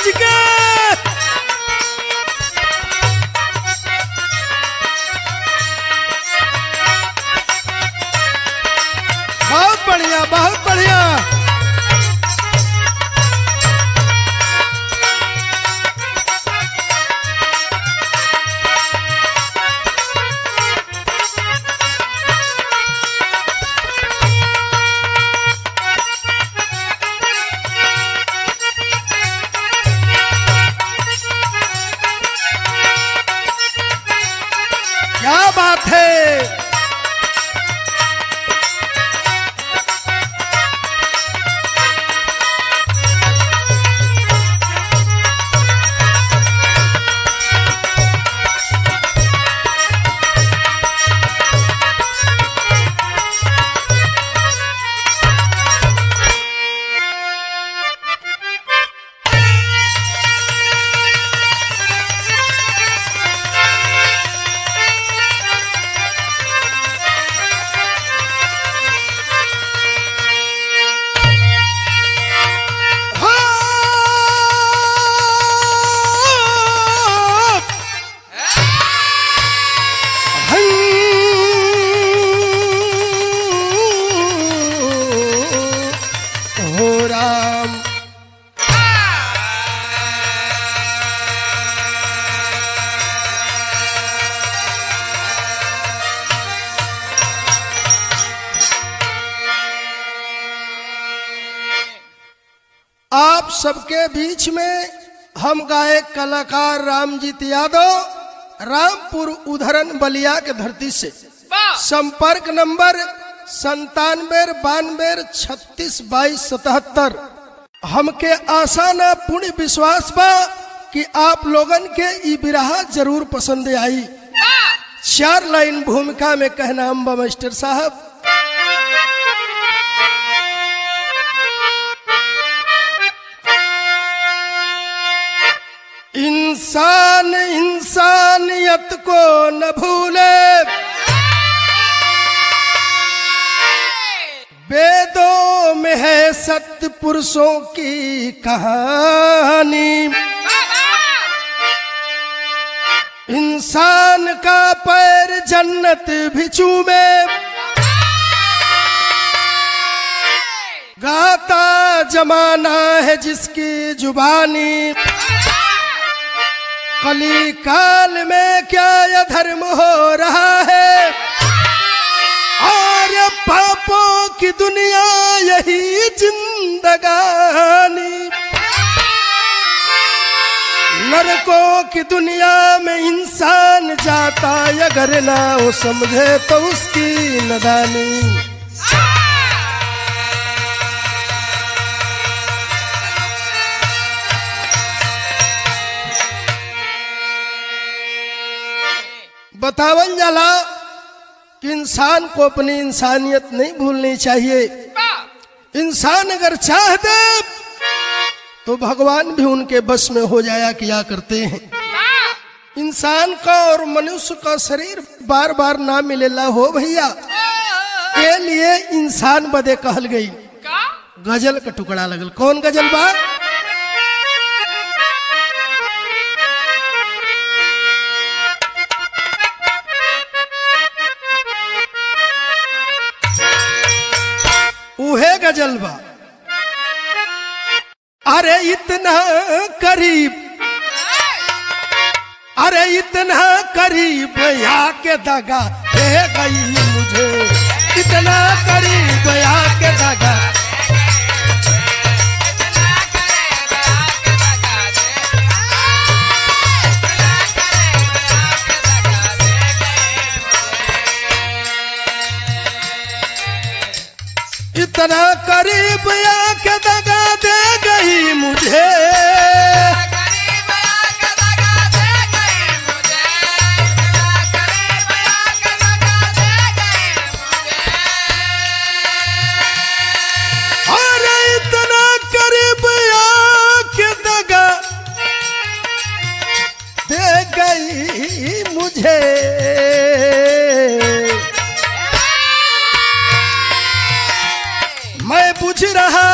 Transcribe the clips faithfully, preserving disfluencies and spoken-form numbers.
महाराज के। बहुत बढ़िया, बहुत बढ़िया। क्या बात है। आप सबके बीच में हम गायक कलाकार रामजीत यादव रामपुर उधरन बलिया के धरती से संपर्क नंबर संतानवे बानवे छत्तीस बाईस सतहत्तर। हमके आशा न पूर्ण विश्वास बा कि आप लोगन के ई बिरहा जरूर पसंद आई। चार लाइन भूमिका में कहना अम्बा मास्टर साहब। इंसान इंसानियत को न भूले, वेदों में है सत्य पुरुषों की कहानी। इंसान का पैर जन्नत भी चूमे, गाता जमाना है जिसकी जुबानी। कली काल में क्या यह धर्म हो रहा है, और पापों की दुनिया यही जिंदगानी। नरकों की दुनिया में इंसान जाता अगर ना वो समझे तो उसकी नदानी। बतावन जाला कि इंसान को अपनी इंसानियत नहीं भूलनी चाहिए। इंसान अगर चाह दे तो भगवान भी उनके बस में हो जाया किया करते हैं। इंसान का और मनुष्य का शरीर बार बार ना मिलेला हो भैया, के लिए इंसान बदे कहल गई। गजल का टुकड़ा लगल। कौन गजल बा? उहे गजल बा। अरे इतना करीब, अरे इतना करीब आके दगा दे गई मुझे, इतना करीब आके दगा। इतना करीब आके दगा दे गई मुझे, अरे इतना करीब आके दगा दे गई मुझे। मैं पूछ रहा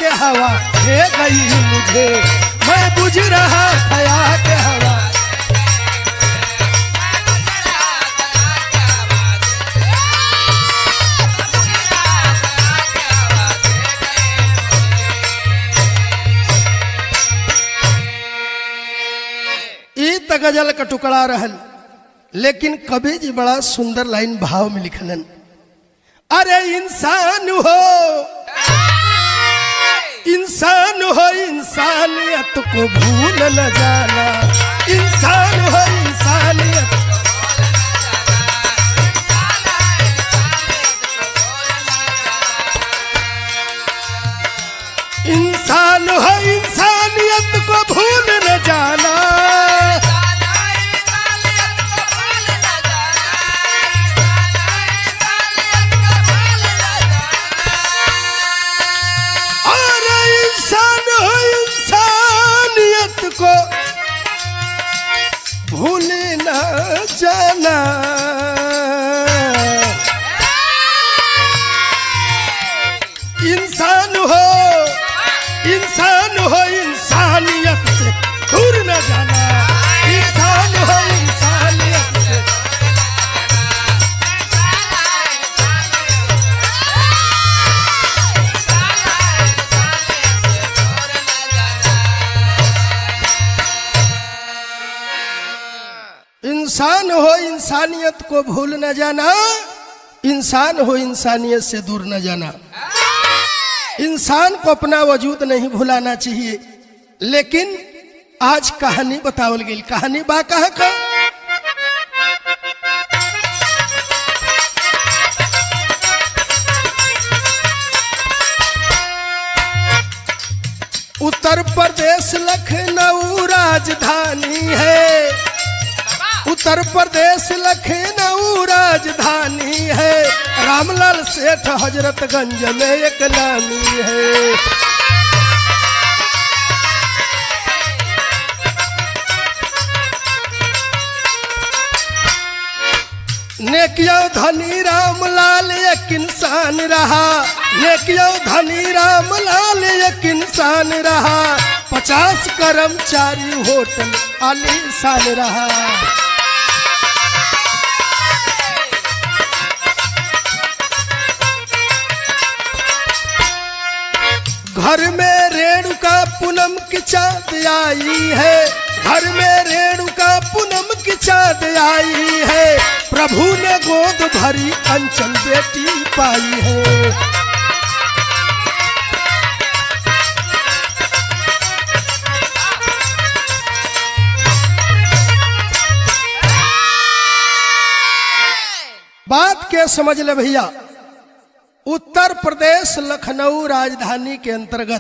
के हवा दे गई मुझे, मैं बुझ रहा खया के हवा। ई त गजल का टुकड़ा रहल, लेकिन कवि जी बड़ा सुंदर लाइन भाव में लिखलन। अरे इंसान हो इंसान हो इंसानियत को भूल न जाना, इंसान हो इंसानियत। इंसान हो इंसानियत को भूल न जाना, को भूल न जाना। इंसान हो इंसान हो इंसानियत से दूर न जाना, इंसान हो इंसानियत से। इंसान हो इंसानियत को भूल न जाना, इंसान हो इंसानियत से दूर न जाना। इंसान को अपना वजूद नहीं भुलाना चाहिए, लेकिन आज कहानी बतावल गई। कहानी बा कहा का उत्तर प्रदेश लखनऊ राजधानी है, उत्तर प्रदेश लखनऊ राजधानी है। रामलाल सेठ हजरतगंज में एक नामी है। नेकियों धनी रामलाल एक इंसान रहा, नेकियों धनी रामलाल एक इंसान रहा। पचास कर्मचारी होटल आलीशान रहा। घर में रेणुका पूनम की चाँद आई है, घर में रेणुका पूनम की चाँद आई है। प्रभु ने गोद भरी कंचन बेटी पाई है। बात क्या समझ ले भैया, उत्तर प्रदेश लखनऊ राजधानी के अंतर्गत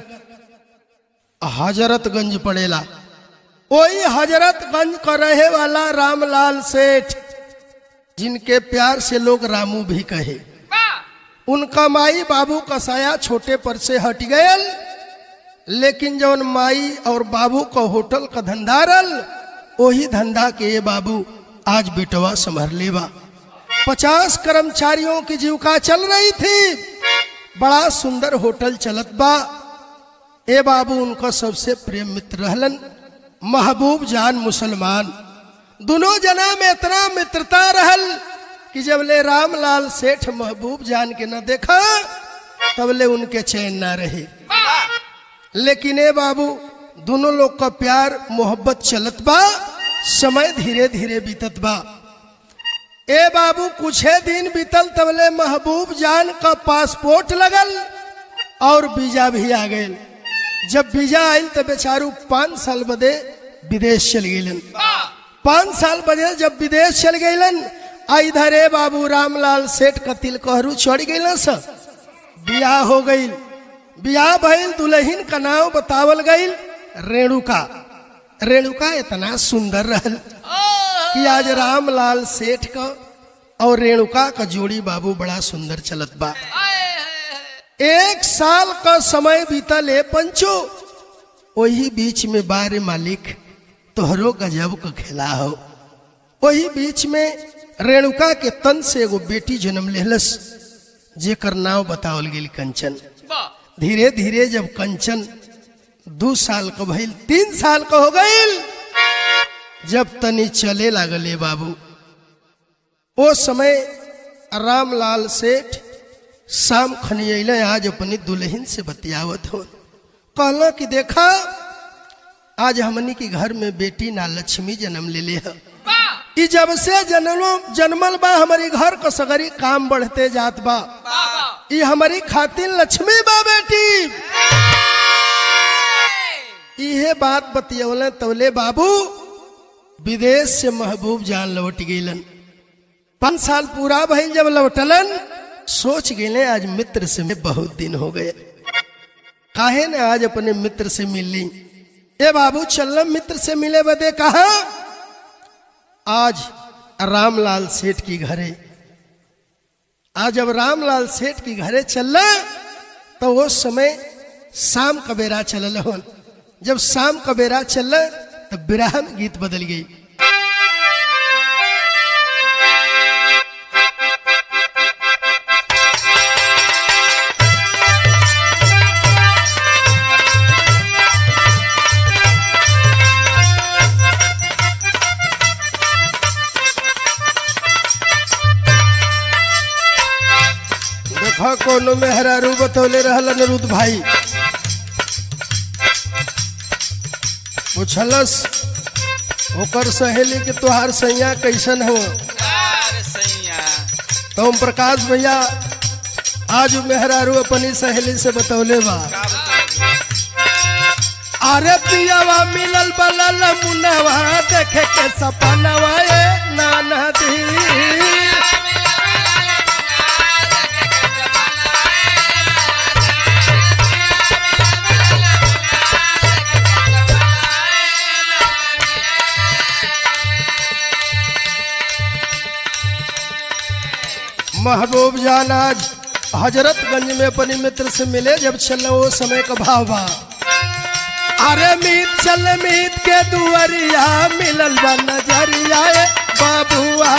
हजरतगंज पड़ेला। वही हजरतगंज का रहे वाला रामलाल सेठ, जिनके प्यार से लोग रामू भी कहे, उनका माई बाबू का साया छोटे पर से हट गयल, लेकिन जौन माई और बाबू का होटल का धंधा रल, वही धंधा के ये बाबू आज बेटवा संभर लेवा। पचास कर्मचारियों की जीविका चल रही थी, बड़ा सुंदर होटल चलत बा। ए बाबू उनका सबसे प्रेम मित्र रहलन, महबूब जान मुसलमान। दोनों जना में इतना मित्रता रहल कि जब ले रामलाल सेठ महबूब जान के न देखा, तब ले उनके चैन ना रहे। लेकिन ए बाबू दोनों लोग का प्यार मोहब्बत चलत बा, समय धीरे धीरे बीतत बा। ए बाबू कुछ दिन बीतल, तबले महबूब जान का पासपोर्ट लगल और वीजा भी आ गए। जब वीजा आयल तो बेचारू पांच साल बदे विदेश चल गईलन। पांच साल बदे जब विदेश चल गईलन, इधर ए बाबू रामलाल सेठ का तिलकहरू चढ़ गईलन। सब बियाह हो गई, बियाह भइल। दुल्हन का नाम बतावल गई रेणुका। रेणुका इतना सुंदर रहल कि आज रामलाल सेठ का और रेणुका का जोड़ी बाबू बड़ा सुंदर चलत बा। एक साल का समय बीतल है पंचो, वही बीच में बारे मालिक तोहरो गजब का खेला हो। वही बीच में रेणुका के तन से एगो बेटी जन्म लेहलस, जेकर नाव बतावल गेल कंचन। धीरे धीरे जब कंचन दो साल का भइल, तीन साल का हो गईल, जब तनी चले लागले बाबू, ओ समय रामलाल सेठ शाम खनियले आज अपनी दुल्हन से बतियावत हो, कहला कि देखा आज हमनी के घर में बेटी ना लक्ष्मी जन्म ले ले है। ई जब से जन्मो जन्मल बा हमारी घर को सगरी काम बढ़ते जात बा, ई हमारी खातिर लक्ष्मी बा बेटी। इहे बात बतियवले तवले बाबू विदेश से महबूब जान लौट गईलन। पांच साल पूरा भइल जब लौटलन, सोच गए आज मित्र से बहुत दिन हो गए, काहे ने आज अपने मित्र से मिली। ए बाबू चलम मित्र से मिले बदे कहा, आज रामलाल सेठ की घरे। आज जब रामलाल सेठ की घरे चल तो वो समय शाम का बेरा चलल हो। जब शाम का बेरा चल तो विरह में गीत बदल गई। देखा कोनो मेहरारू बतौले रहल अनिरुद्ध भाई, पूछलस ओकर सहेली के तोहार सैया कैसन हो। तो ओम प्रकाश भैया आज मेहरारू अपनी सहेली से बतौले बा, अरे पियावा मिलल बलल मुनवा देखे के सपनवा ए नाना दी। महबूब जान आज हजरतगंज में अपने मित्र से मिले, जब चले वो समय का भाव बा, अरे मीत चल मीत के दुआरिया मिलल बा नजरिया ए बाबुआ।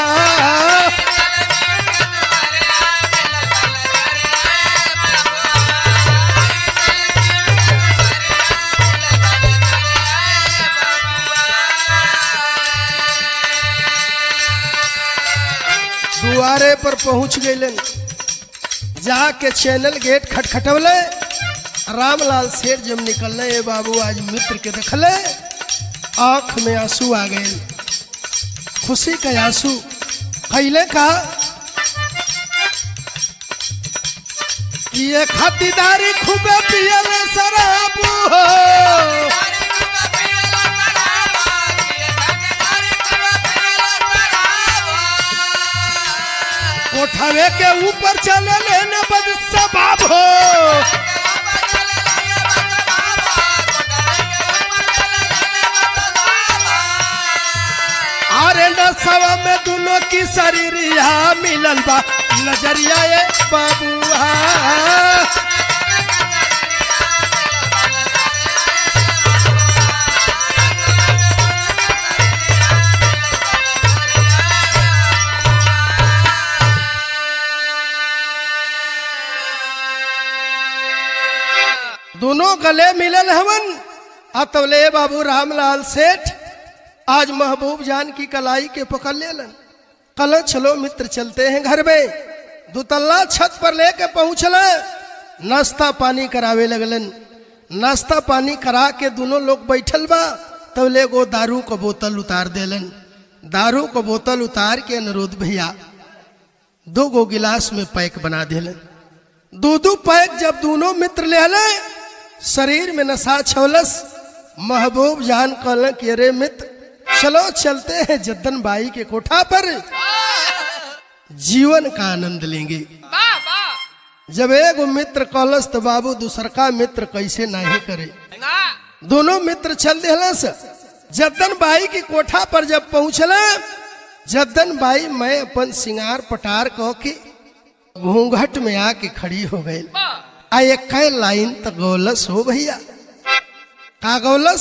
दुआरे पर पहुंच गए, जाके चैनल गेट खटखटवले। रामलाल सेठ जब निकलने ए बाबू आज मित्र के देखले, आंख में आंसू आ गए, खुशी का आंसू। कैले कहा ये खातिरदारी खूबे पियले शराब हो, कोठावे के ऊपर चले लेने बद सबाब हो। अरे नसवा में दोनों की शरीरिया मिलल बा नजरिया ए बाबुआ। दोनों गले मिलल हवन। अतवले बाबू रामलाल सेठ आज महबूब जान की कलाई के पकड़ लेलन, कल चलो मित्र चलते हैं घर में। दुतल्ला छत पर लेके पहुंचला, नाश्ता पानी करावे लगलन। नाश्ता पानी करा के दोनों लोग बैठल बा, तवले गो दारू को बोतल उतार देलन। दारू को बोतल उतार के अनिरुद्ध भैया दो गो गिलास में पैक बना देलन। दो दो पैक जब दोनों मित्र ले आले, शरीर में नशा छवलस। महबूब जान कहल कि अरे मित्र चलो चलते हैं जद्दन बाई के कोठा पर, जीवन का आनंद लेंगे। जब एक मित्र कहलस तो बाबू दूसर का मित्र कैसे नहीं करे। दोनों मित्र चल देहलस। जद्दन बाई की कोठा पर जब पहुंचला, जद्दन बाई मैं अपन सिंगार पटार कह के घूंघट में आके खड़ी हो गई। आ एक लाइन तक गौलस हो भैया, का गौलस?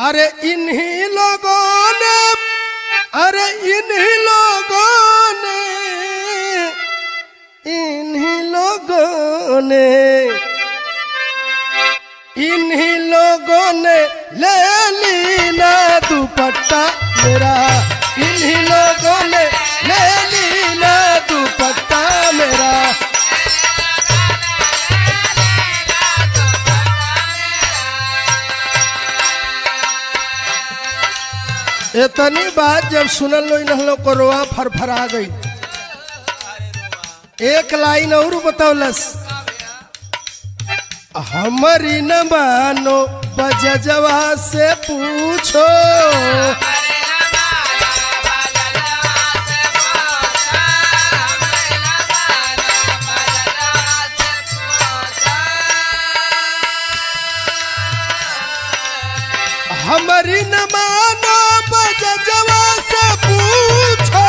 अरे इन्हीं लोगों ने अरे इन्हीं लोगों ने इन्हीं लोगों ने इन्हीं लोगों ने ले ली ना दुपट्टा मेरा, इन्हीं लोगों ने ले ली ना दुपट्टा मेरा। इतनी बात जब सुनल लो इन लोग को रोआ फरफरा गई। एक लाइन और बतौलस, हमारी न मानो बजजवा से पूछो, हमारी न मानो बजजवा से पूछो,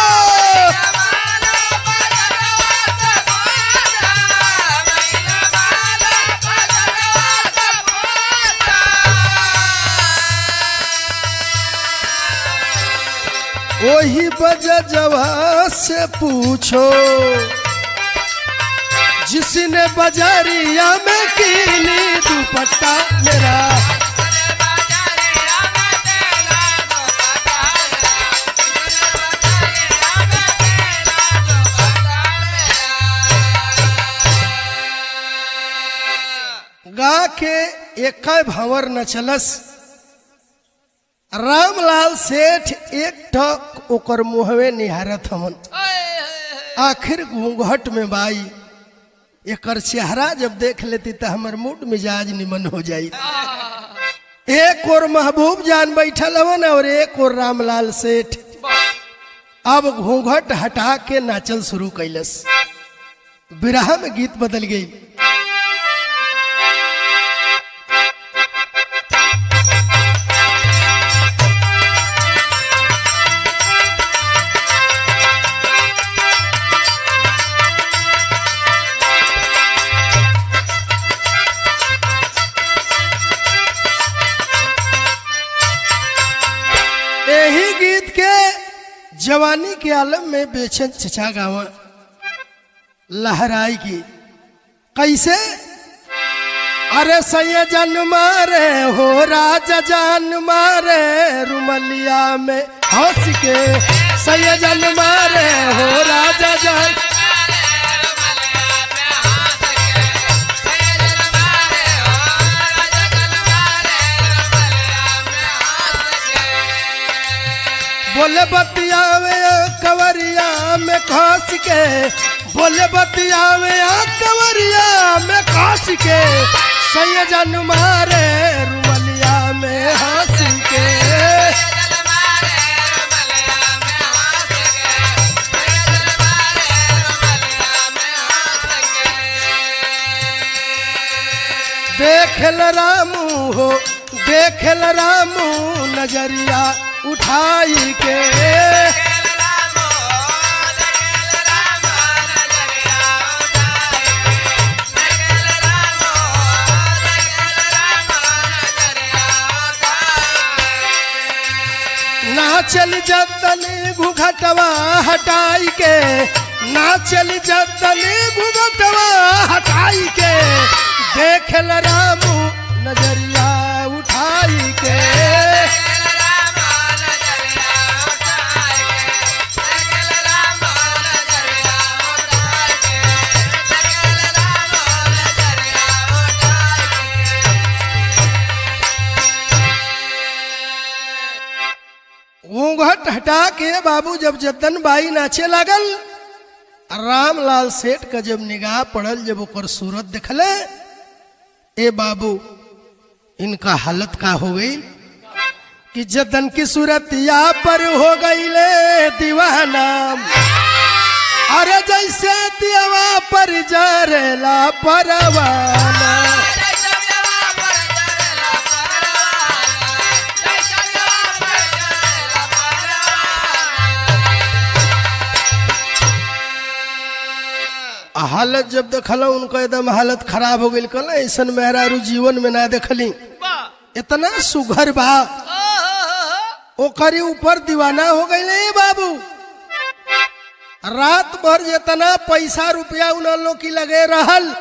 वही बजजवा से पूछो जिसने बाजारिया में कीनी दुपट्टा मेरा। गा के एक भंवर न चलस, रामलाल सेठ एक ठक ओकर मुहवे निहारत हमन। आखिर घूंघट में बाई एकर चेहरा जब देख लेती तो हमर मूड मिजाज निमन हो जाई। एक और महबूब जान बैठल हवन और एक और रामलाल सेठ। अब घूंघट हटा के नाचल शुरू कैलस। बिरहा में गीत बदल गई। यही गीत के जवानी के आलम में बेचैन चचा गावा लहराई की कैसे। अरे सैया जान मारे हो राजा जान मारे रुमलिया में हंस के, सैया जान मारे हो राजा जान बोले बतियावे कवरिया में खास के, बोले बतियावे कवरिया में खास के, सैया जान मारे रुमलिया में हंस के। देखल रामू हो देखल रामू नजरिया उठाई के, ना चल जतनी घूंघटवा हटाई के, ना चल जतनी घूंघटवा हटाई के, देखल रामू नजरिया उठाई के। घूंघट हटा के बाबू जब जतन बाई नाचे लागल, रामलाल सेठ का जब निगाह पड़ल, जब ओकर सूरत देखले, ए बाबू इनका हालत का हो गई कि जतन की सूरत या पर हो गई ले दीवाना। अरे जैसे दियावा पर जरेला परवाना, हालत जब देखल उनका एकदम हालत खराब हो गई। कल ऐसा मेहरारू जीवन में ना देखली। इतना सुघर बा, ओकरे ऊपर दीवाना हो गई बाबू। रात भर जितना पैसा रुपया उन लोग की लगे रहल,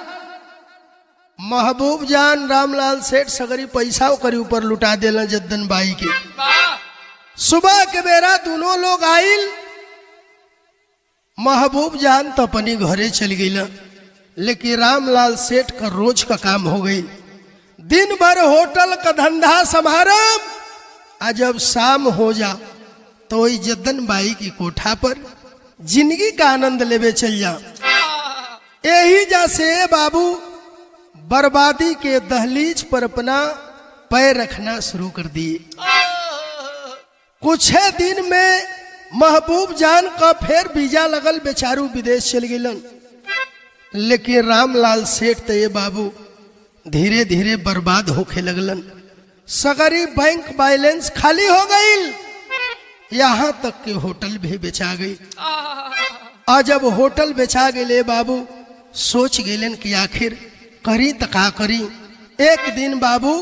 महबूब जान रामलाल सेठ सगरी पैसा ओकरे ऊपर लुटा देला जद्दन बाई के। सुबह के बेरा दोनों लोग आइल, महबूब जान तो अपनी घरे चल गई, लेकिन रामलाल सेठ का रोज का काम हो गई। दिन भर होटल का धंधा संभारम, आज जब शाम हो जा तो वही जद्दन बाई की कोठा पर जिंदगी का आनंद लेवे चल जा। यही जैसे बाबू बर्बादी के दहलीज पर अपना पैर रखना शुरू कर दिए। कुछ दिन में महबूब जान का फिर वीजा लगल, बेचारू विदेश चल गए। लेकिन रामलाल सेठ तो ये बाबू धीरे धीरे बर्बाद होके लगलन। सगरी बैंक बैलेंस खाली हो गई, यहाँ तक कि होटल भी बेचा गई। और जब होटल बेचा गए बाबू सोच गए कि आखिर करी त का करी। एक दिन बाबू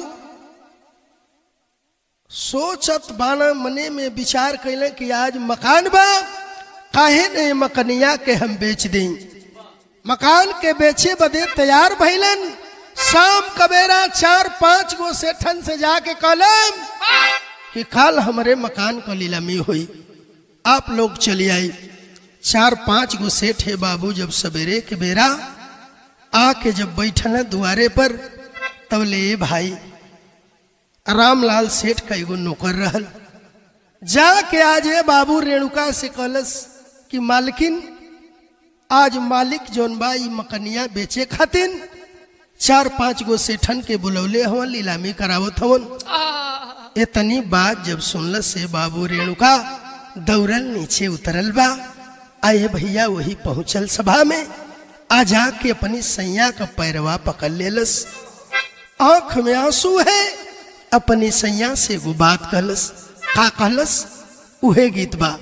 सोचत बाना मने में विचार कैले कि आज मकान बा, काहे नहीं मकनिया के हम बेच दें। मकान के बेचे बदे तैयार भइलन। शाम कबेरा चार पांच गो सेठन से जाके कहलन कि कल हमारे मकान का नीलामी हुई, आप लोग चली आई। चार पांच गो सेठ है बाबू, जब सवेरे के बेरा आके जब बैठल दुआरे पर, तब ले भाई रामलाल सेठ का एगो नौकर रहल, जाके आज बाबू रेणुका से कहलस कि मालकिन आज मालिक जोन बा ई मकनिया बेचे खातिन चार पांच गो सेठन के बुलौले हवन, नीलामी करावत हवन। इतनी बात जब सुनल से बाबू रेणुका दौड़ल नीचे उतरल बा। आए भैया वही पहुंचल सभा में, आ जाके अपनी सैया का पैरवा पकड़ लेलस। आंख में आंसू है, अपनी सैया से एगो बात कहलस। का कहलस? उहे गीत बा।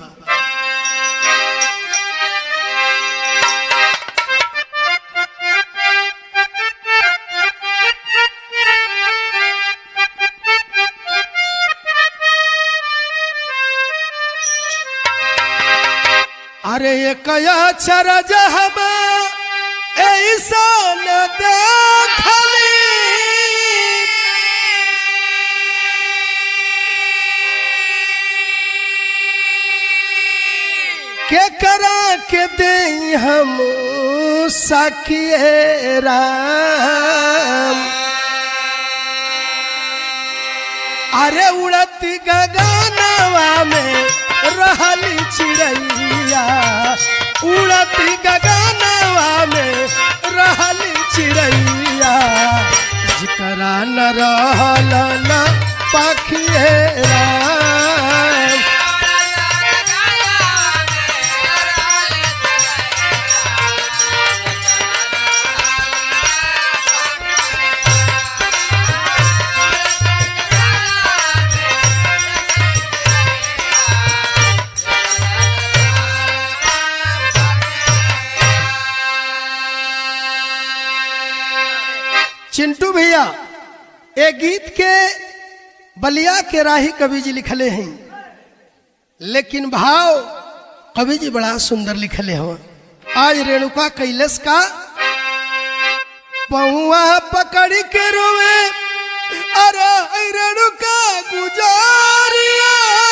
अरे ये कया चरज हम ऐसा न देखली, के करा के दे हम सखिए राम। अरे उड़ती गगनवा में रहली चिड़ैया, उड़ती गगनवा में रहली चिड़ैया, जिकरा न रहल न पाखिए राम। चिंटू भैया एक गीत के बलिया के राही कवि जी लिखले हैं, लेकिन भाव कवि जी बड़ा सुंदर लिखले हो। आज रेणुका कैलस का पहुआ पकड़ के रोवे, अरे रेणुका गुजारिया।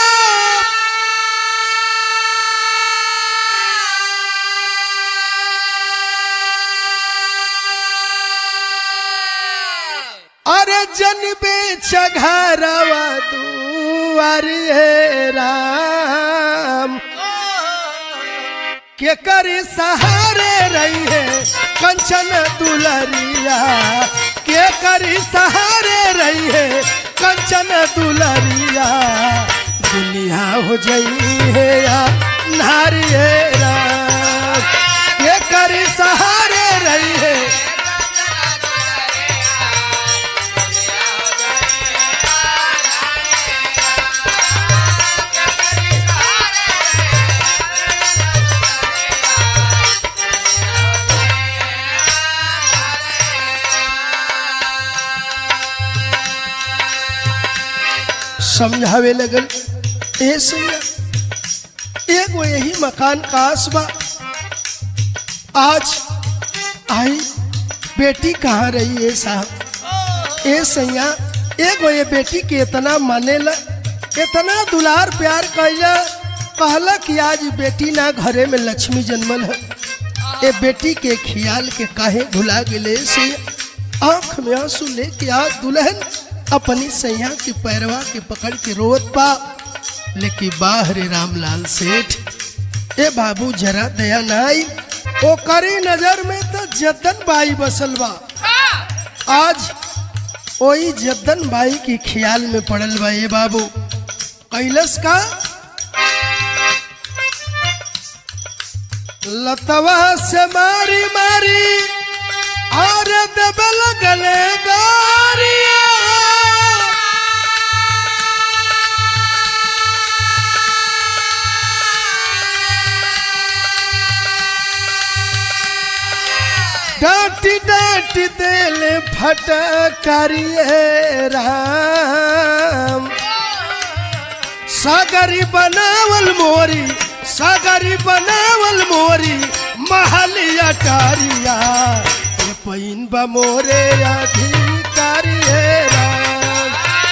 अरे जन बेच घरवा दुआरी है राम, के करी सहारे रही है कंचन दुलरिया, के करी सहारे रही है कंचन दुलरिया। दुनिया हो जाई है या नारी है राम, के करी सहारे रही है। समझावे लगल, ए सैया एगो यही मकान का आसबा, आज आई बेटी कहाँ रही है साहब। ए सैया एगो ये बेटी के इतना मानेला, इतना दुलार प्यार कैला, कहला कि आज बेटी ना घरे में लक्ष्मी जन्मल है, ए बेटी के ख्याल के काहे भुला गिले से। आंख में आंसू लेके आज दुल्हन अपनी सैया की पैरवा के पकड़ के रोत पा, लेकिन बाहर रामलाल सेठ ए बाबू जरा दया नाई, ओ करी नजर में तो जद्दन बाई बसल बा। आज वही जद्दन बाई की ख्याल में पड़ल बा। ये बाबू कैलस का लतवा से मारी मारी और दबल गले गारिया, डांटी डांटी दिल फटकारिए राम, सागरी बनावल मोरी सागरी बनावल मोरी महलिया टारिया, पैन बा मोरे अधिकारिए राम।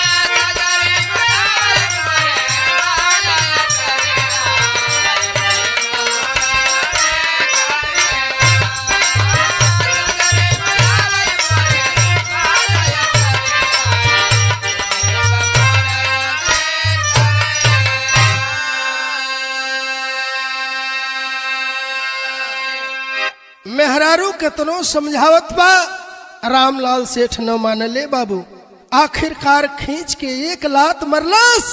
मेहरारू केतनो समझावत बा, रामलाल सेठ न मानले बाबू। आखिरकार खींच के एक लात मरलस।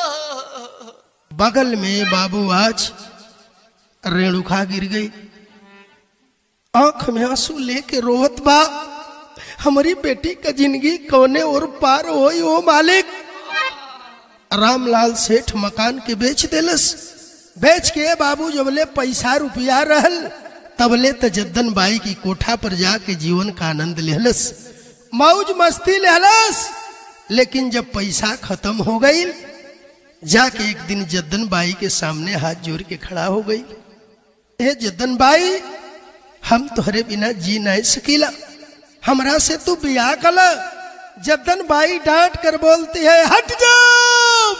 बगल में बाबू आज रेणुका गिर गई, आंख में आंसू लेके रोहत बा, हमारी बेटी का जिंदगी कोने और पार होई ओ मालिक। रामलाल सेठ मकान के बेच देलस, बेच के बाबू जबले पैसा रुपया रहल तबले त जद्दन बाई की कोठा पर जाके जीवन का आनंद लेहलस, मौज मस्ती लेहलस। लेकिन जब पैसा खत्म हो गई, जाके एक दिन जद्दन बाई के सामने हाथ जोड़ के खड़ा हो गई, ए जद्दन बाई हम तोहरे बिना जी नहीं सकीला, हमरा से तू बियाह कला। जद्दन बाई डांट कर बोलती है, हट जाओ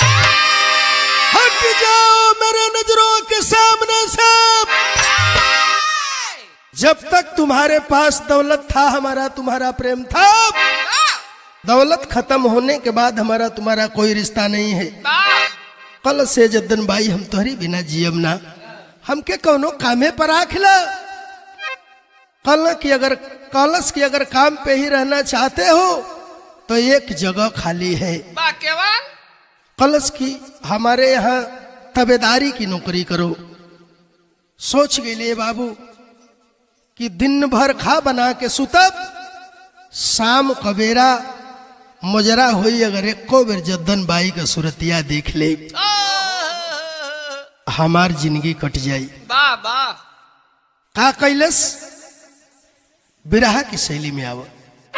हट जाओ मेरे नजरों के सामने से। जब तक तुम्हारे पास दौलत था हमारा तुम्हारा प्रेम था, दौलत खत्म होने के बाद हमारा तुम्हारा कोई रिश्ता नहीं है। कल से जद्दन बाई हम तोहरी बिना जियम ना, हमके कौनो कामे पर आखिला। कल की अगर कलश की अगर काम पे ही रहना चाहते हो तो एक जगह खाली है, कलश की हमारे यहाँ तबेदारी की नौकरी करो। सोच गए ले बाबू कि दिन भर खा बना के सुतब, शाम कबेरा मुजरा हुई अगर एको बेर जद्दन बाई का सूरतिया देख ले, हमार जिंदगी कट जाई। वाह वाह। का कैलस बिरहा की शैली में आव।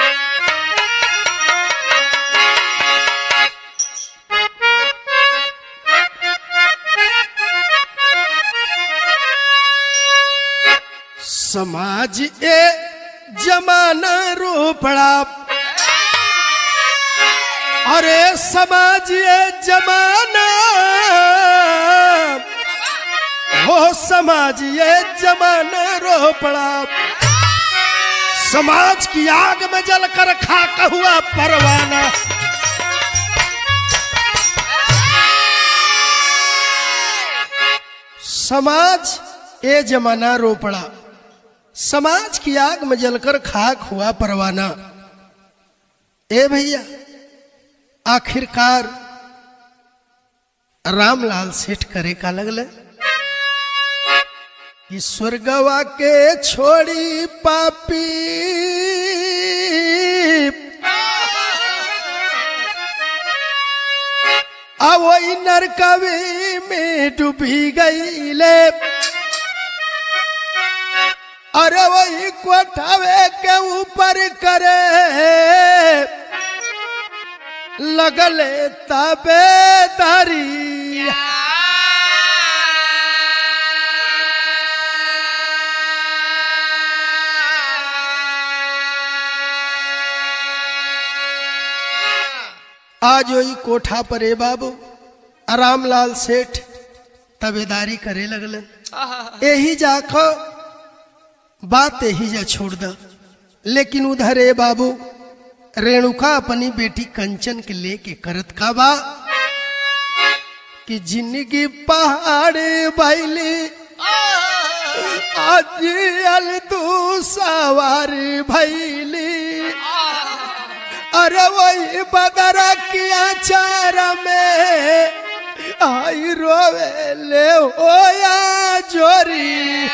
समाज ए जमाना रोपड़ा, अरे समाज ए जमाना हो, समाज ए जमाना रोपड़ा, समाज की आग में जलकर खाक हुआ परवाना। समाज ए जमाना रोपड़ा, समाज की आग में जलकर खाक हुआ परवाना। ए भैया आखिरकार रामलाल सेठ करे का लगले कि स्वर्गवा के छोड़ी पापी, अब वही नरकवी में डूबी गई ले, अरे वही कोठावे के ऊपर करे लगले तबेदारी। आज वही कोठा पर ए बाबू रामलाल सेठ तबेदारी करे लगलन। यही जाखो बात यही जा छोड़ द। लेकिन उधर ए बाबू रेणुका अपनी बेटी कंचन के लेके करत का बा कि जिंदगी पहाड़ बैली आज अल तू सवारी भैली। अरे वही बदरा किया चार में आई रोवे ले होया जोरी।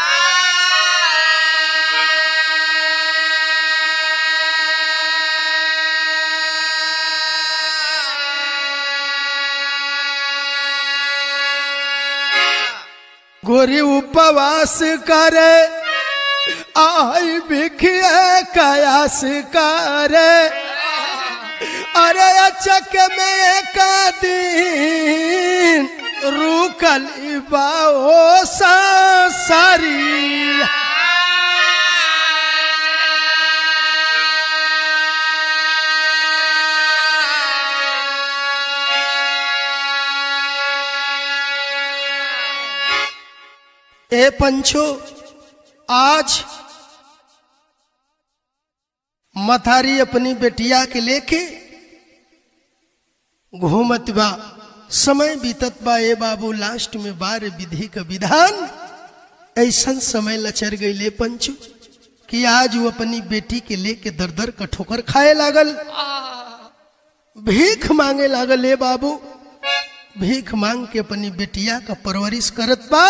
गोरी उपवास करे आई भिखिया कयास करे। अरे अचक में एक दिन रुकल बाओ सारी। ए पंचो आज मथारी अपनी बेटिया के लेके घूमत बा। समय बीतत बा ए बाबू लास्ट में बार विधि का विधान। ऐसन समय लचर गई ले पंचो कि आज वो अपनी बेटी के लेके दर दर का ठोकर खाए लागल, भीख मांगे लागल। ए बाबू भीख मांग के अपनी बेटिया का परवरिश करत बा।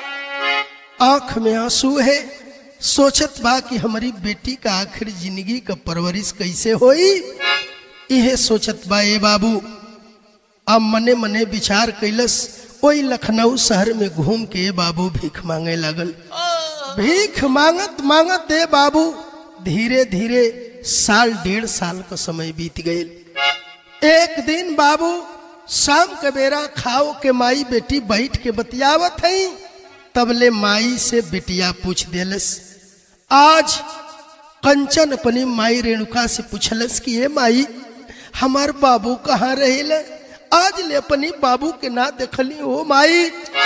आंख में आंसू है, सोचत बा कि हमारी बेटी का आखिर जिंदगी का परवरिश कैसे होई। यह सोचत बा ए बाबू अब मने मने विचार कैलस। वही लखनऊ शहर में घूम के ए बाबू भीख मांगे लागल। भीख मांगत मांगत ए बाबू धीरे धीरे साल डेढ़ साल का समय बीत गए। एक दिन बाबू शाम के बेरा खाओ के माई बेटी बैठ के बतियावत है। तबले माई से बेटिया पूछ देलस। आज कंचन अपनी माई रेणुका से पूछलस कि ये माई हमार बाबू कहाँ रहेले, आज ले अपनी बाबू के ना देखली हो माई।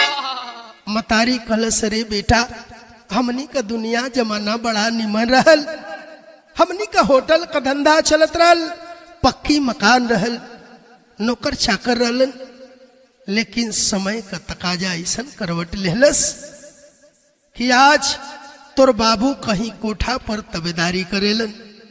मतारी कलस रे बेटा हमनी का दुनिया जमाना बड़ा निमन रहल, हमनी का होटल का धंधा चलत रहल, पक्की मकान रहल, नौकर चाकर रहलन। लेकिन समय का तकाजा ऐसन करवट लेहलस कि आज तोर बाबू कहीं कोठा पर तबेदारी करेलन।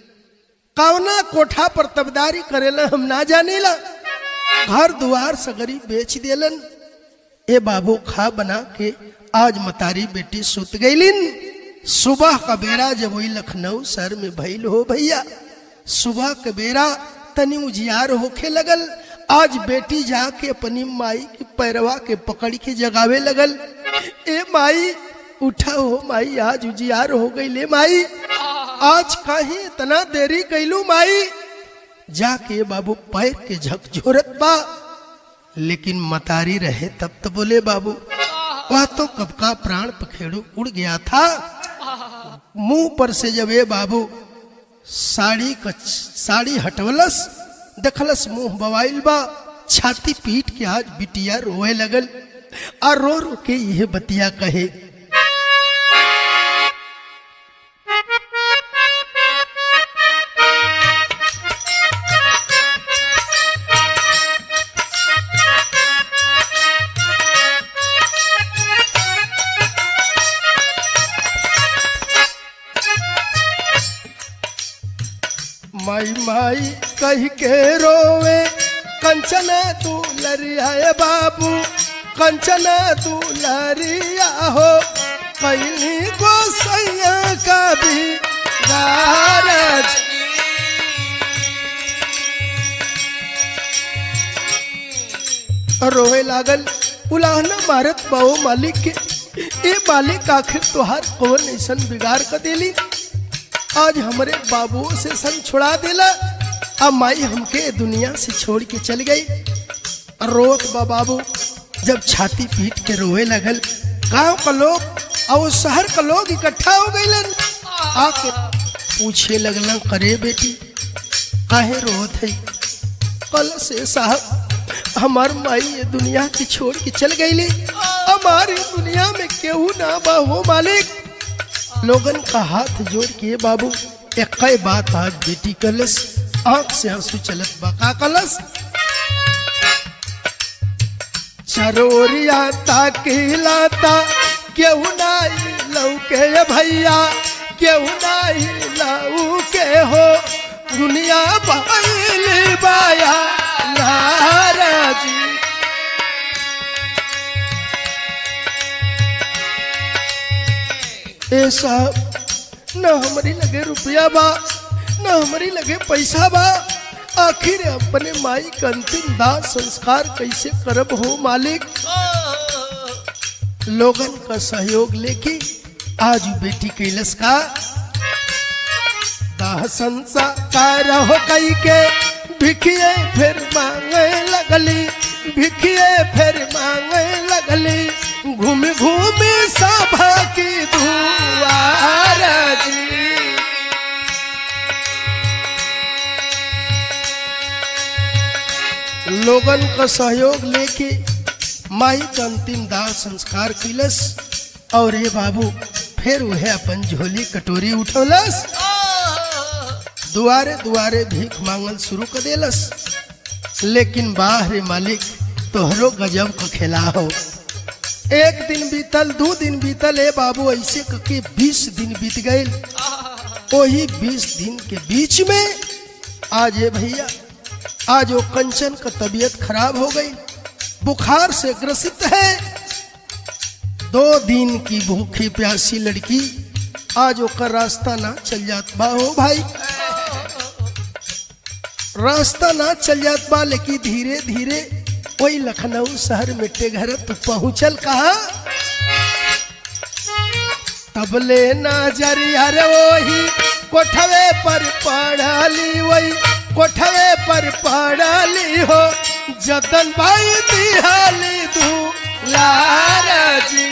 कौना कोठा पर तबेदारी करेलन हम ना जानीला। घर दुआर सगरी बेच देलन। ए बाबू खा बना के आज मतारी बेटी सुत गईलिन। सुबह का बेरा जब वही लखनऊ शहर में भइल हो भैया, सुबह के बेरा तनी उजियार होखे लगल। आज बेटी जाके अपनी माई की पैरवा के पकड़ के जगावे लगल। ए माई उठा हो माई, आज उजियार हो गई ले माई, आज कहीं इतना देरी कैलू माई। जाके बाबू पैर के झकझोरत बा। लेकिन मतारी रहे तब तो बोले बाबू वह तो कब का प्राण पखेड़ू उड़ गया था। मुंह पर से जब ये बाबू साड़ी का साड़ी हटवलस, देखलस मुंह बवाइल बा, छाती पीट के आज बिटिया रोए लगल। और रो रो के यह बतिया कहे माई माई कह के रोवे कंचन तू लरिया बाबू, कंचन तू लरिया हो कैली गोसैया का भी गारज। रोए लागल उलाहना मारत बाओ मालिक के। ए मालिक आखिर तोहार कौन ऐसन बिगाड़ कर देली, आज हमारे बाबू से सन छुड़ा देला। अब माई हमके दुनिया से छोड़ के चल गई। रोत बा बाबू जब छाती पीट के रोए लगल, गांव का लोग और शहर का लोग इकट्ठा हो गईलन, आके पूछे लगलन, करे बेटी काहे रोत है? कल से साहब हमार माई ये दुनिया की छोड़ के चल गईली, हमारी दुनिया में केहू ना बा हो मालिक। लोगन का हाथ जोड़ के बाबू एक बात आज बेटी कलस, आंख से आंसू चलत बका कलस। चरोरिया ताकिलाता केहू नाही लौके भैया, केहू नाही लौके हो, दुनिया भइल बाया नाराजी। ए साहब न हमारी लगे रुपया बा, न हमारी लगे पैसा बा, आखिर अपने माई का अंतिम दाह संस्कार कैसे करब हो मालिक। लोगन का सहयोग लेके आज बेटी कैलस का दाह संस्कार हो कई के, भिखिए फिर मांगे लगली, भिखिए फिर मांगे लगली, घूम घूम सभा की दुआर जी। लोगन का सहयोग लेके माई का अंतिम दाह संस्कार किलस और ये बाबू फिर वह अपन झोली कटोरी उठौलस, दुआरे दुआरे भीख मांगल शुरू कर देलस। लेकिन बाहरे मालिक तोहरो गजब को खेला हो। एक दिन बीतल, दो दिन बीतल, ए बाबू ऐसे करके बीस दिन बीत गए। वही बीस दिन के बीच में आज ये भैया आज वो कंचन का तबीयत खराब हो गई, बुखार से ग्रसित है। दो दिन की भूखी प्यासी लड़की आज वो रास्ता ना चल जात बा हो भाई, रास्ता ना चल जात बा। लेकिन धीरे धीरे वही लखनऊ शहर में टेघर तो पहुंचल कहा, तबले नजरिया रे वही कोठवे पर पड़ाली, वही कोठवे पर पड़ाली हो, जतन भाई दिहाली दुलारा जी।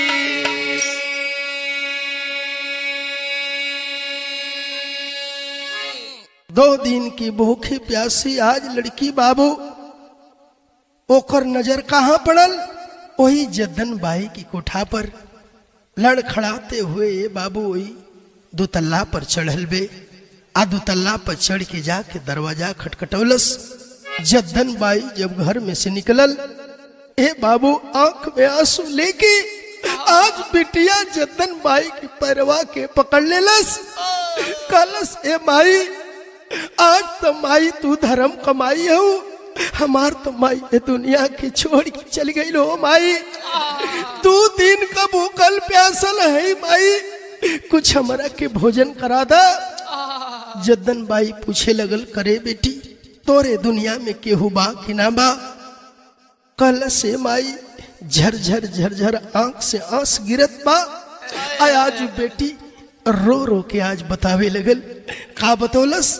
दो दिन की भूखी प्यासी आज लड़की बाबू, ओकर नजर कहाँ पड़ल? वही जद्दन बाई की कोठा पर लड़खड़ाते हुए ये बाबू वही दुतल्ला पर चढ़ल बे। आ दुतल्ला पर चढ़ के जाके दरवाजा खटखटौलस। जद्दन बाई जब घर में से निकलल, ए बाबू आंख में आंसू लेके आज बिटिया जद्दन बाई की पैरवा के पकड़ लेलस, कलस ए माई आज तो माई तू धर्म कमाई हो, हमार तो माई ये दुनिया की छोड़ के चल गई हो माई, तू दिन का भूखल प्यासल है माई, कुछ हमारा के भोजन करा दा। जद्दन बाई पूछे लगल, करे बेटी तोरे दुनिया में केहू बा कि ना बा? कल से माई झरझर झरझर आंख से आंस गिरत बा। आज बेटी रो रो के आज बतावे लगल, का बतौलस?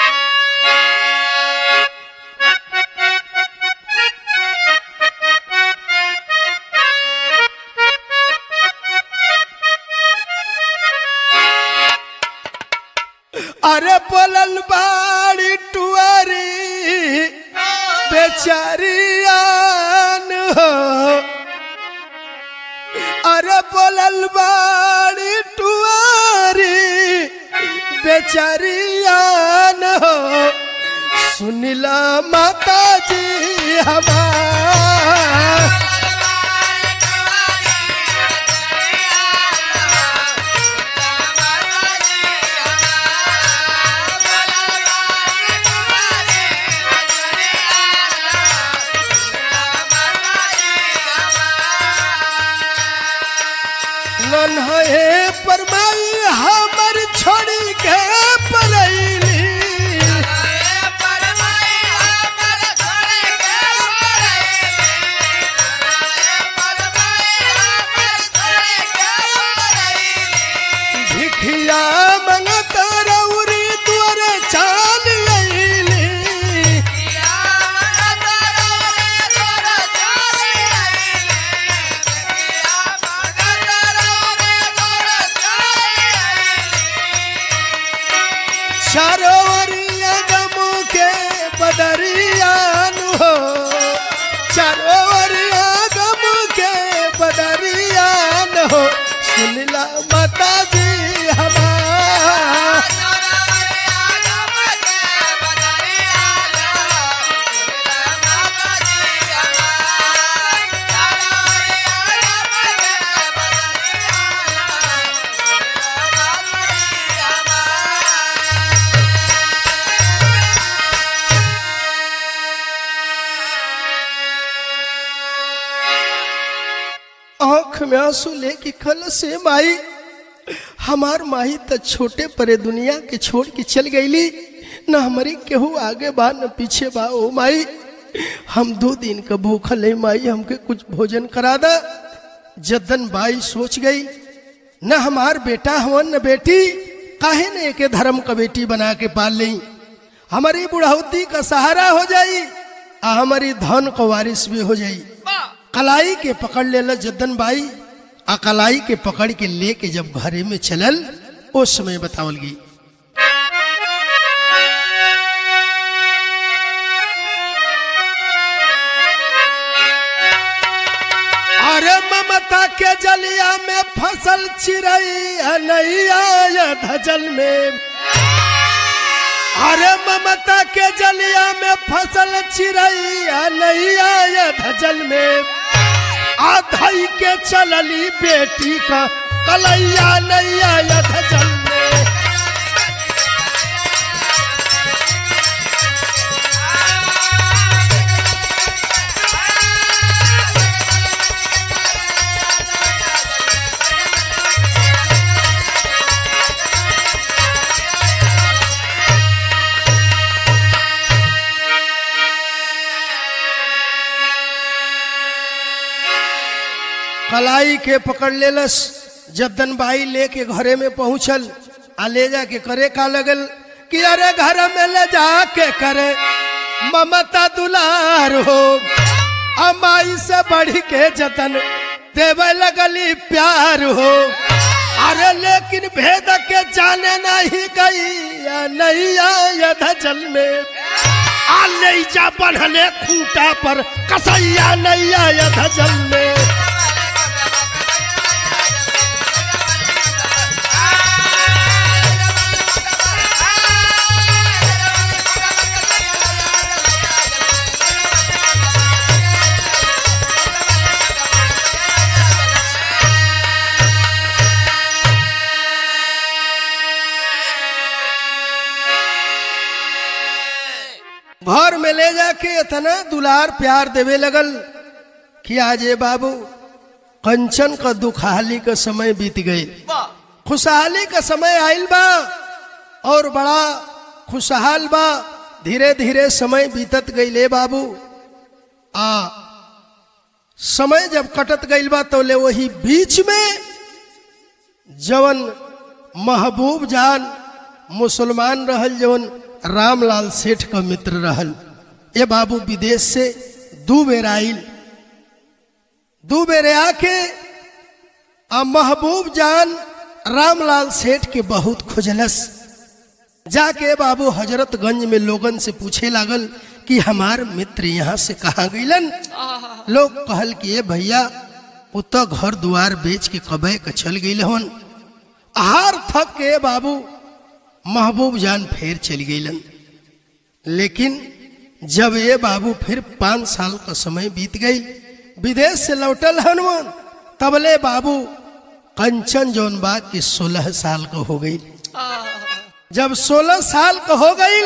अरे पलल बाड़ी टुआरी बेचारियान हो, अरे पलल बाड़ी टुआरी बेचारियान हो, सुनिला माता जी हमार। नन्हे परमाई हमर छोड़ी के पलैली, भिखिया मंगत रउरी तुअरे चाल अइली, चारों ओरिया गम के बदरिया नु हो, चारों ओरिया गम के बदरिया न हो, सुनला माता जी हमार। आंख में आंसू लेके कल से माई हमार माई त छोटे परे दुनिया के छोड़ के चल गईली, न हमारी केहू आगे बा न पीछे बा। ओ माई हम दो दिन का भूखल है माई, हमके कुछ भोजन करा दा। जद्दन बाई सोच गई न हमार बेटा हवन न बेटी, काहे ने एक धर्म का बेटी बना के पाल ली, हमारी बुढ़ौती का सहारा हो जाई, आ हमारी धन का वारिस भी हो जाई। कलाई के पकड़ ले जद्दन बाई, आ कलाई के पकड़ के लेके जब घरे में चलल उस समय बतावल गई। अरे ममता के जलिया में फसल चिरई नहीं आया धजल में, अरे ममता के जलिया में फसल चिरई नहीं आया धजल में, आधाई के चलली बेटी का कलैया नहीं आया धजल में। कलाई के पकड़ लेलस, जद्दन बाई लेके घरे में पहुंचल, आ ले जाके करे का लगल कि अरे घर में ले जाके करे ममता दुलार हो, अमाई से बढ़ के जतन देवे लगली प्यार हो। अरे लेकिन भेद के जाने नहीं गई नहीं आया धजल में, आ ले जा बनले खूंटा पर कसैया नहीं आया धजल में। घर में ले जाके इतना दुलार प्यार देवे लगल कि आज ये बाबू कंचन का दुखहाली का समय बीत गए, खुशहाली का समय आइल बा और बड़ा खुशहाल बा। धीरे धीरे समय बीतत गई ले बाबू, आ समय जब कटत गई बा तो ले वही बीच में जवन महबूब जान मुसलमान रहल, जवन रामलाल सेठ का मित्र रहल, ये बाबू विदेश से दू बेर आइल, दू बेर आके आ महबूब जान रामलाल सेठ के बहुत खोजलस। जाके बाबू हजरतगंज में लोगन से पूछे लागल कि हमार मित्र यहाँ से कहाँ गईलन। लोग कहल कि ये भैया वो तो घर द्वार बेच के कबे के चल गई हन। आहार थक के बाबू महबूब जान फिर चल गईलन। लेकिन जब ये बाबू फिर पांच साल का समय बीत गई, विदेश से लौटल हनुमान, तबले बाबू कंचन जौन बा की सोलह साल का हो गई। जब सोलह साल का हो गई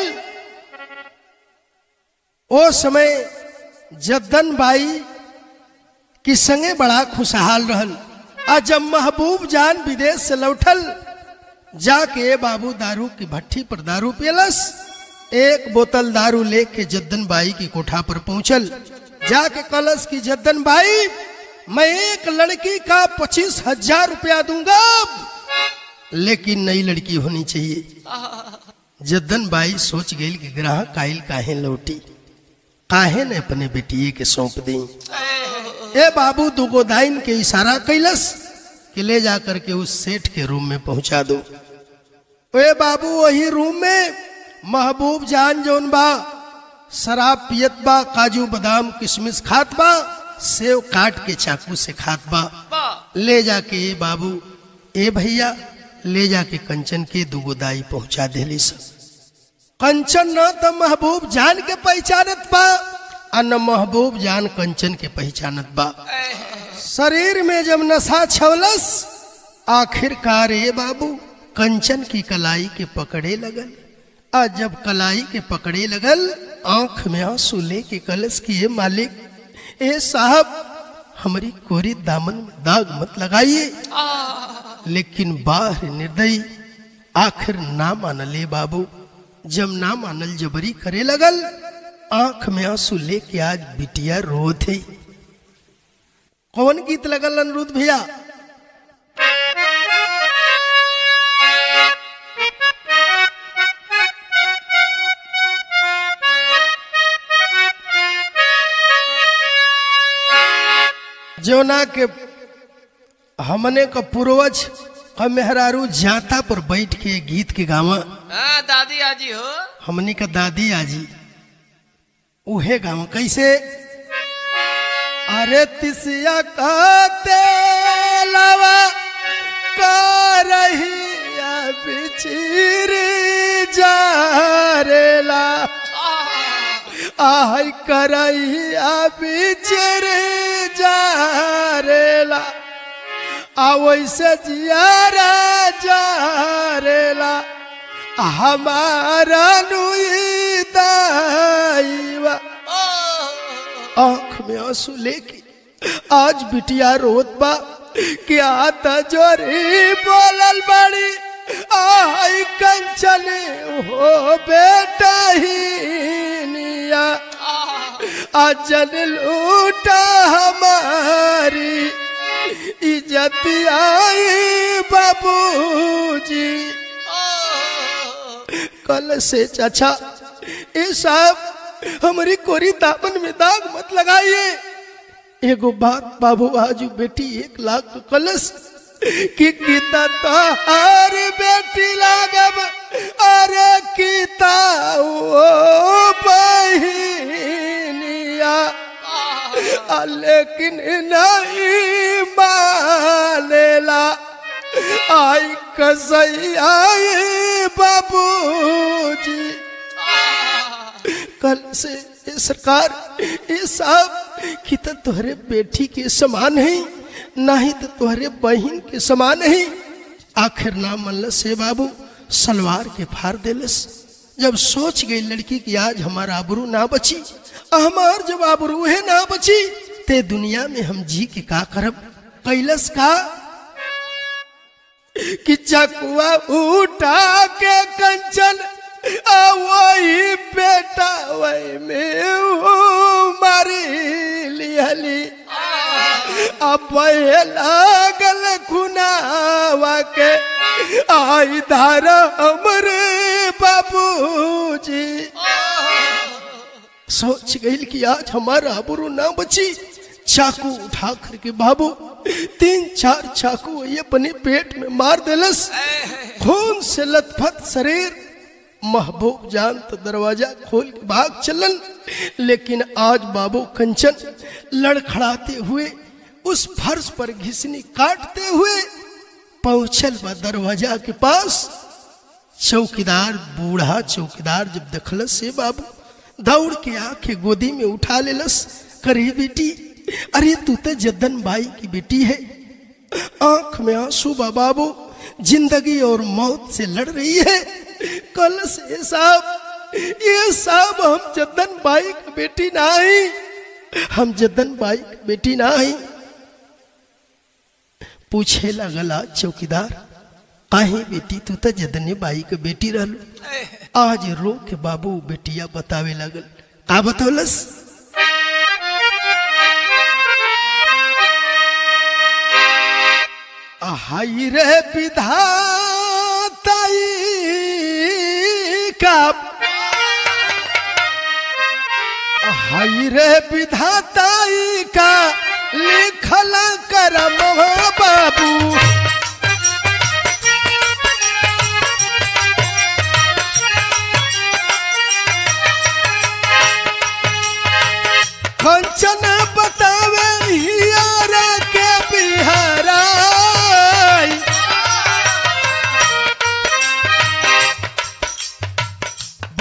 वो समय जद्दन बाई की संगे बड़ा खुशहाल रहल। आ जब महबूब जान विदेश से लौटल, जाके बाबू दारू की भट्टी पर दारू पियलस। एक बोतल दारू लेके जद्दन बाई की कोठा पर पहुंचल। जाके कलश की जद्दन बाई मैं एक लड़की का पच्चीस हजार रुपया दूंगा, लेकिन नई लड़की होनी चाहिए। जद्दन बाई सोच गई कि ग्राहक आइल काहे लौटी, काहे ने अपने बेटिए के सौंप दी। ए बाबू दुगोदाइन के इशारा कैलस कि ले जाकर के उस सेठ के रूम में पहुंचा दो। वे बाबू वही रूम में महबूब जान जौन बा शराब पियत बा, काजू बादाम किशमिश खात बा, सेव काट के चाकू से खात बा। ले जाके ए बाबू ए भैया ले जाके कंचन के दुगो दाई पहुंचा देली सब। कंचन न तो महबूब जान के पहचानत बा और न महबूब जान कंचन के पहचानत बा। शरीर में जब नशा छवलस आखिरकार ए बाबू कंचन की कलाई के पकड़े लगल। आ जब कलाई के पकड़े लगल आंख में आंसू लेके कलश किए मालिक ए साहब हमारी कोरी दामन में दाग मत लगाइए। लेकिन बाहर निर्दयी आखिर ना मानले बाबू। जब ना मानल जबरी करे लगल आंख में आंसू लेके आज बिटिया रो थे। कौन गीत लगल अनिरुद्ध भैया? जोना के हमने का पूर्वज का मेहरारू जाता पर बैठ के गीत के गावा। हाँ दादी आजी हो। हमने का दादी आजी उहे गावा कैसे? अरे तिसिया का तेलवा का रहिया बिचिर जारेला आह करहिया बिचिर जारेला आ वैसे जियारा जारेला हमारा नुई दाईवा। आंख में आंसू लेके आज बिटिया रोत बा क्या तजोरी बोलल बड़ी आई कंचन हो बेटा ही निया अजन लूटा हमारी इज्जत आई बाबूजी। कल से चाचा ये सब हमारी कोरी दामन में दाग मत लगाइए। एगो बात बाबू आज बेटी एक लाख कलश कि गीता तार बेटी लागब अरे गीता ओ बहिनिया लेकिन नहीं मानेला आई कसई आई बाबूजी। कल से ये सरकार ये सब कि तो तुम्हारे बेटी के समान है नहीं तो तुम्हारे बहन के समान है। आखिर ना मनलस से बाबू सलवार के फाड़ देलस। जब सोच गई लड़की कि आज हमारा आबरू ना बची हमार जब आबरू है ना बची ते दुनिया में हम जी के का करब। कैलस का कि चकुआ उठा के कंचन वही बेटा वही में मारी लिहली। अब लागल खुनावा के आई धारा हमरे बाबूजी। सोच गई कि आज हमारा आबरू ना बची। चाकू उठा करके बाबू तीन चार चाकू ये अपने पेट में मार देलस। खून से लथपथ शरीर। महबूब जान तो दरवाजा खोल के भाग चलन। लेकिन आज बाबू कंचन लड़खड़ाते हुए उस फर्श पर घिसनी काटते हुए पहुंचल बा दरवाजा के पास। चौकीदार बूढ़ा चौकीदार जब देखलस से बाबू दौड़ के आके गोदी में उठा लेलस। करे बेटी अरे तू तो जद्दन बाई की बेटी है। आंख में आंसू बा बाबू जिंदगी और मौत से लड़ रही है। कल से साहब ये साहब हम जद्दन बाई की बेटी ना ही हम जद्दन बाई की बेटी ना ही। पूछे लगला चौकीदार काहे बेटी तू तो जदने बाई के बेटी रहलू। आज रो के बाबू बेटिया बतावे लगल। का बतौलस? हाय रे विधाताई का हाय रे विधाताई का लिखल करम बाबू।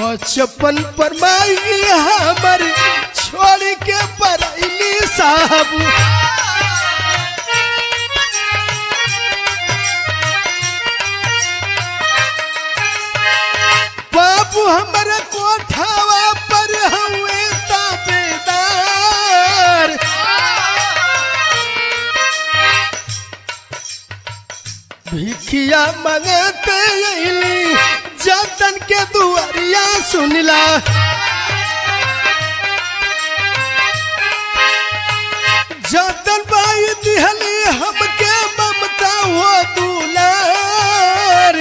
बचपन पर माई हमर छोड़ के परैली साहब। बाबू हमारे कोठावा पर हुए ताबेदार। भिखिया मंगते अइली जतन के दुआरिया सुनला। जतन बाई दिहली हमके ममता हो दुलार।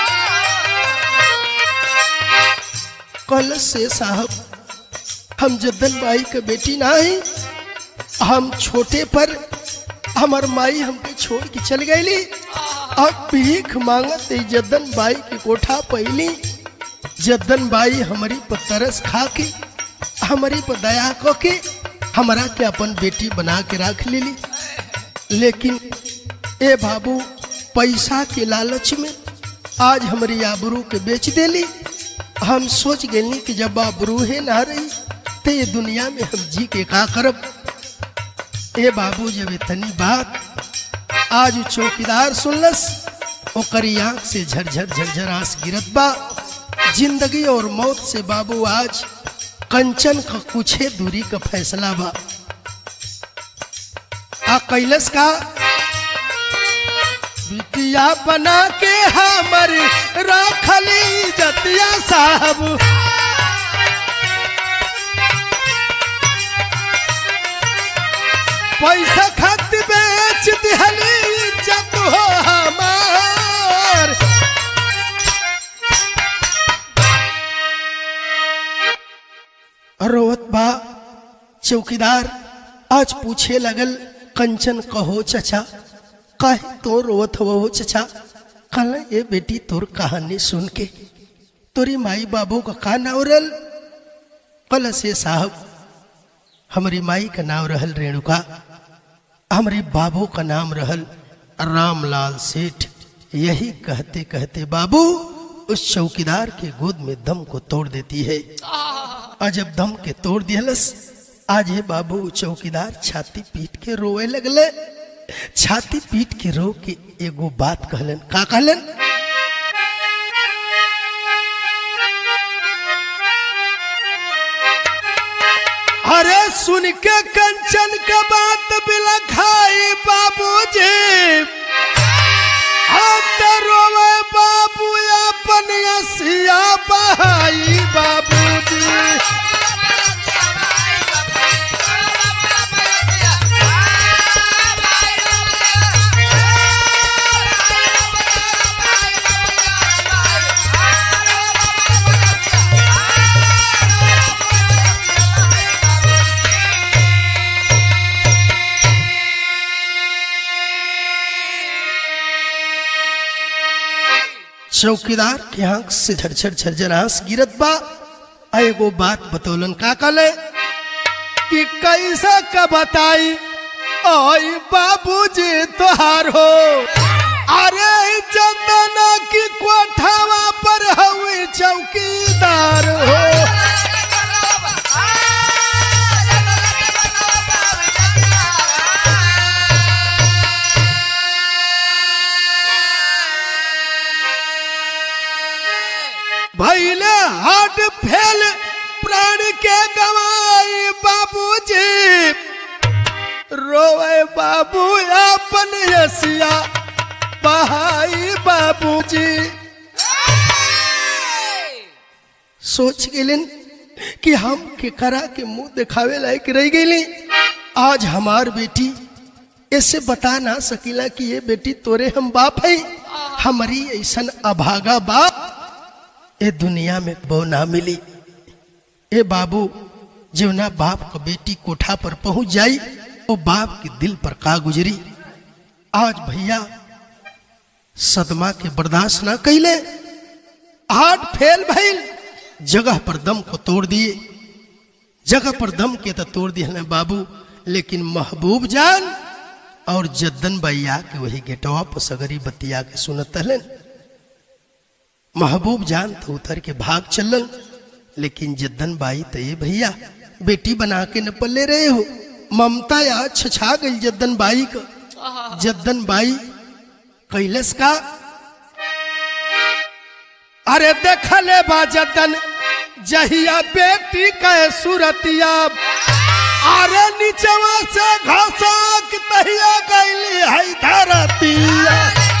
कल से साहब हम जद्दन बाई के बेटी नहीं, हम छोटे पर हमार माई हमके छोड़ के चल गईली। अब भीख मांगत जद्दन बाई की कोठा पहली। जद्दन बाई हमारी पर तरस खा के हमारी पर दया को के हमारा के अपन बेटी बना के रख लेली। लेकिन ए बाबू पैसा के लालच में आज हमारी आबरू के बेच देली। हम सोच गए कि जब आबरू है ना रही तो ये दुनिया में हम जी के का करब। ए बाबू जब इतनी बात आज चौकीदार सुनलस, ओकरी आंख से झरझर झरझर आंस गिरत बा। जिंदगी और मौत से बाबू आज कंचन का कुछ दूरी का फैसला बा। आ कैलस का बिटिया बना के हमर राखली जतिया साहब। पैसा खत बेच दिहली इज्जत हो हमार। रोवत बा चौकीदार आज पूछे लगल कंचन कहो चचा काहे तो रोवत हो चचा। कल ये बेटी तोर कहानी सुन के तोरी माई बाबू का का नाव रहल। कल से साहब हमारी माई का नाम रहल रेणुका, हमारे बाबू का नाम रहल रामलाल सेठ। यही कहते कहते बाबू उस चौकीदार के गोद में दम को तोड़ देती है। आज जब दम के तोड़ दिहलस, आज ये बाबू चौकीदार छाती पीट के रोए लगले। छाती पीट के रो के एगो बात कहलन। का कहलन? अरे सुन के कंचन का बात बिला खाई बाबूजी। रोवे बाबू अपन असिया बहाई बाबूजी। चौकीदार के आंख से झरझर झरझर आंस गिरत बा। एगो बात बतौलन। का कहले कि कैसा का बताई ओई बाबूजी तोहार हो। अरे चंदना की कोठावा पर हुए चौकीदार हो। भैले हार्ट फेल प्राण के गवाई बाबूजी। रोए बाबू अपन हसिया बहाई बाबूजी। सोच गेलन कि हम के करा के मुंह दिखावे लायक रह गईली। आज हमार बेटी ऐसे बता ना सकीला कि ये बेटी तोरे हम बाप है। हमारी ऐसा अभागा बाप ए दुनिया में बो ना मिली। ए बाबू जीवना बाप का बेटी कोठा पर पहुंच जाई वो बाप के दिल पर का गुजरी। आज भैया सदमा के बर्दाश्त ना कैले, हार्ट फेल भइल, जगह पर दम को तोड़ दिए। जगह पर दम के तो तोड़ दिए बाबू, लेकिन महबूब जान और जद्दन भैया के वही गेटवा पर सगरी बतिया के सुनत हलन। महबूब जान तो उतर के भाग चलन। लेकिन जद्दन बाई तो ये भैया बेटी बना के न पले रहे हो। ममता या छछा गई जद्दन बाई का। जद्दन बाई कैलस का, अरे देखले बा जद्दन जहिया बेटी का सूरतिया, अरे नीचवा से घासा की तहिया गईली है धरतिया।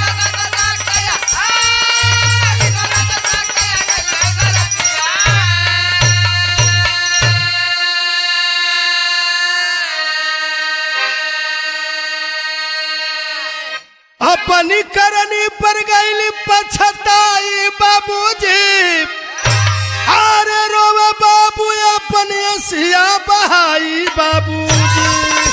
अपनी करनी पर गईली पछताई बाबूजी, अरे रोवे बाबू अपनी सिया बहाई बाबूजी।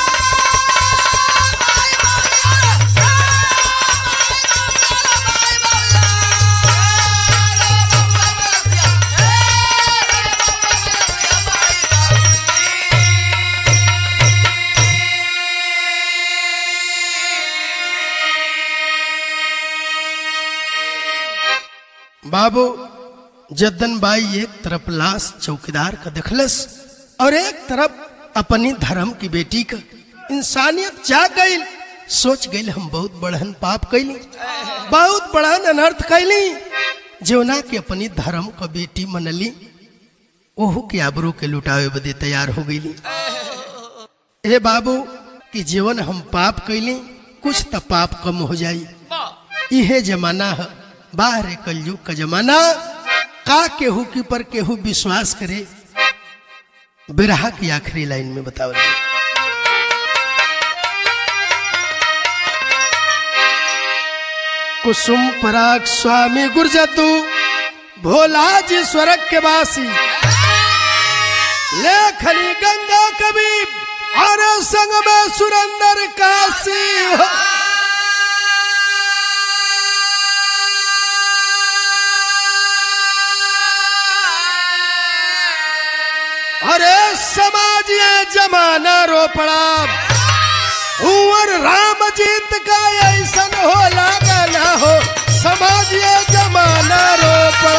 बाबू जद्दन बाई एक तरफ लाश चौकीदार का देखलस और एक तरफ अपनी धर्म की बेटी का। इंसानियत जाग गई, सोच गई हम बहुत बड़हन पाप कैली, बहुत बड़हन अनर्थ कैली। जौना के अपनी धर्म का बेटी मनली, ओहू के आबरू के लुटावे बदे तैयार हो गई। ए बाबू कि जीवन हम पाप कैली, कुछ तो पाप कम हो जाई। यह जमाना है, बाहर कलयुग का जमाना, का केहू की पर केहू विश्वास करे। बिरहा की आखिरी लाइन में बताओ, कुसुम पराग स्वामी गुरजतु भोला जी स्वर्ग के वासी, लेखनी गंगा कवि और संग में सुरेंद्र काशी। अरे समाज ये जमाना रो पड़ा, उमर राम जीत का ऐसा हो लगा ना हो। समाज ये जमाना रो पड़ा।